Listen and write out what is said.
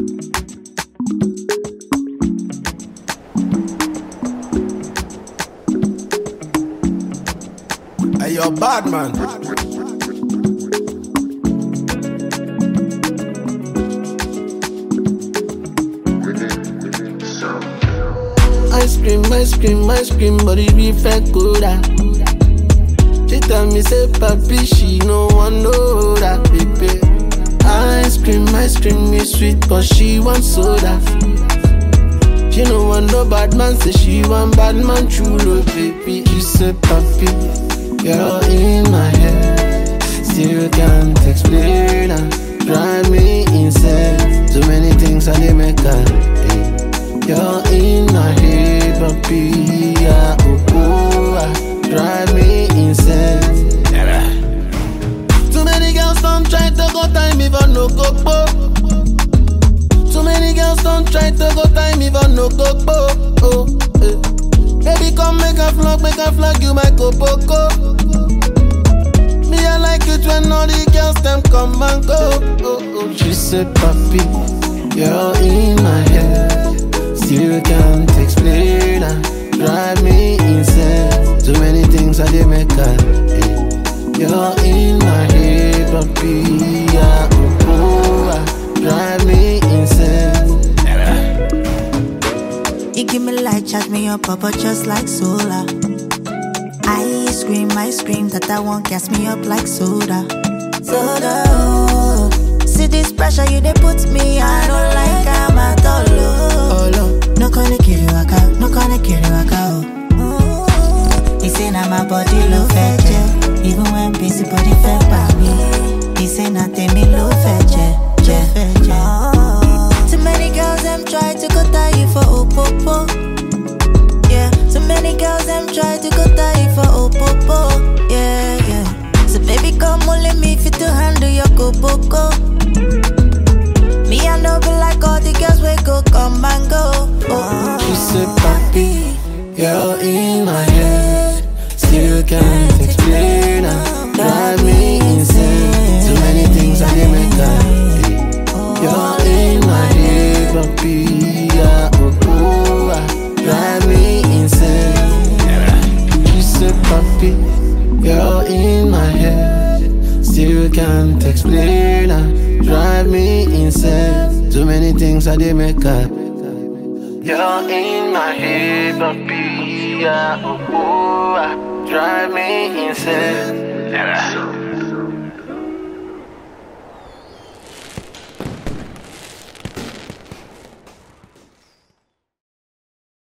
Hey, you're bad, man. Ice cream, but it be fake good. She tell me say papi, she no want know that baby. Ice cream is sweet, but she want soda. She no want no bad man, say she want bad man chulo baby. She say papi, you're in my head, still can't explain her. Drive me insane, so many things I dey make her. You're in my head, papi, yeah, drive me insane. Too many girls don't try to go time, even no go po. Too many girls don't try to go time, even no go po. Oh, eh. Baby, come make a flag, you my copoco. Me, I like it when all the girls them come and go. Oh, oh. She said, papi, you're in my head, still can't explain her. Drive me insane, too many things I did make her. You're in my head, papi, yeah, drive me insane. You give me light, charge me up, but just like solar. Ice cream, that I want gas me up like soda. Soda, oh. See this pressure you they put me, I don't like I'm at all. Oh. No gonna kill you, oh. He say now my body low fetch, even when busy body fed by me. He say nothing me low fetch, Too many girls them try to go tie you for opopo. Yeah, too many girls them try to go tie you for opopo. Yeah. So baby come only me fit to handle your kopoko. Me I know be like all the girls we go come and go. Oh. She said, papi, you're in my head, still can't explain her. Drive me insane, too many things I did make her. You're in my head, papi, yeah, drive me insane. She said, papi, you're in my head, still can't explain her. Drive me insane, too many things I did make her. You're in my head, papi, yeah, drive me insane.